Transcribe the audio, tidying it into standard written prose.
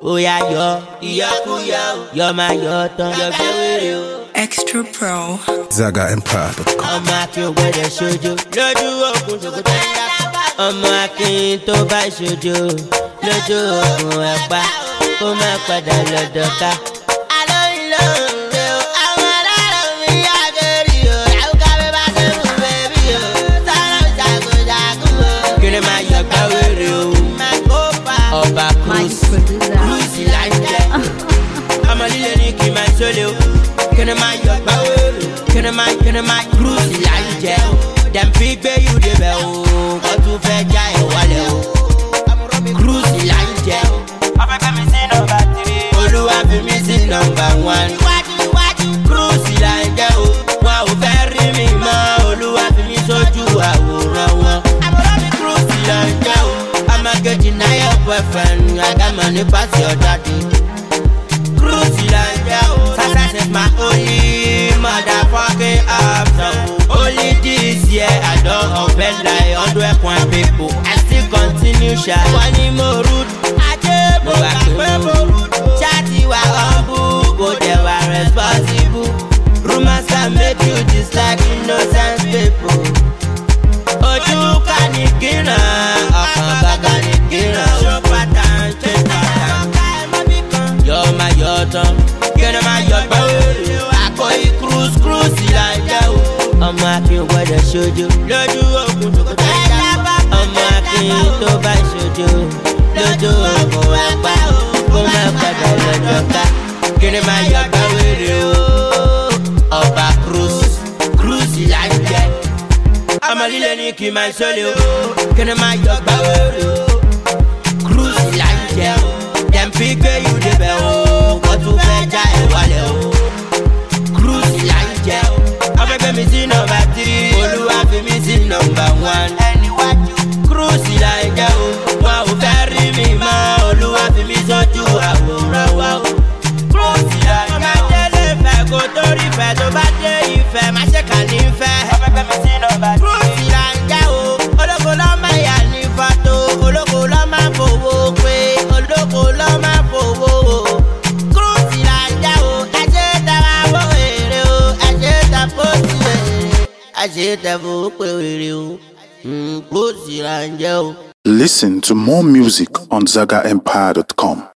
Oya yo, yo ma yo ton yo gbewere o. Extra Pro. ZagaEmpire.com. Ọmọ akin ò gbọdọ̀ ṣojo lójú ogun ṣòkòtò ńlá. Ọmọ akin tó bá ṣojo lójú ogun ẹ̀pá kó má padà lọ́dọ̀ ká. Alóyin ló ń re o, àwọn aláàrọ̀ mi yá dérí o. Àwùká mi bá dé mú bébí o. Sọ́nà jagunjagun o. Kí ni máa yọ gbáwéré o? Ọba Cruise là ń jẹ. Ọmọ líle ní kí n máa ṣọlẹ̀ o. Kí ni máa yọ gbáwéré o? Kí ni máa Cruise là ń jẹ o. Dem fi gbé yù débẹ̀ o. Wọ́n tún fẹ́ já ẹ̀ wálẹ̀ o. Cruise là ń jẹ o. Afẹ́fẹ́ mi sí nọ́mbà 3. Olúwa fi mi sí nọ́mbà 1. Iwájú Cruise là ń jẹ o. Wọn ò fẹ́ rí mi mọ́. Olúwa fi mi sójú àwòrán wọn. Cruise là ń jẹ o. I'ma get you now your boyfriend. I got money past your daddy. Cruise like that. Success is my only motherfucking option. Only this year I don't offend like 100 people. I still continue shy. One more route. I just move back to route. Chatty wa humble, but they were responsible. Rumors can make you dislike innocent people. Ojú ká ní kíra, ọkàn bàgà ní kíra. Ṣó pátán, ṣe pátán. Yọ máa yọ tán, kíni máa yọ gbáwéré. Àkọ́yí Cruise là ń jẹ́ o. Ọmọ akin ò gbọ́dọ̀ ṣojo lójú ogun ṣòkòtò ńlá. Ọmọ akin tó bá ṣojo lójú ogun ẹ̀pá kó má padà lọ́jọ́ ká. Kíni máa yọ gbáwéré o. Ọba Cruise là ń jẹ́. Ọmọ líle ní kí n máa ṣọlẹ̀ o. Kí ni máa yọ gbáwéré o. Cruise là ń jẹ o. Dem fi gbé yù débẹ̀ o. Wọ́n tún fẹ́ já ẹ̀ wálẹ̀ o. Cruise là ń jẹ o. Ọmọ ẹgbẹ́ mi sí nọ́mbà 3. Olúwa fi mi sí nọ́mbà 1. Cruise là ń jẹ o. Wọn ò fẹ́ rí mi mọ́. Olúwa fi mi sójú àwòrán wa o. Cruise là ń jẹ o. Ọmọ délé fẹ́ kó torí fẹ́ tó bá dé ìfẹ́ má ṣe kà ní fẹ́. Ọmọ ẹgbẹ́ mi sí nọ́mbà 3. Cruise là ń jẹ o. Olóko ló máa yà ní fọ́tò. Olóko ló máa fowó pé. Olóko ló máa fowó o. Cruise là ń jẹ o. Ẹ̀ṣẹ̀ tẹ̀wá wọ èrè o. Ẹ̀ṣẹ̀ tẹ̀ pósì wèrè. Ẹ̀ṣẹ̀ tẹ̀ fowó pé wèrè o. Cruise là ń jẹ o. Listen to more music on ZagaEmpire.com.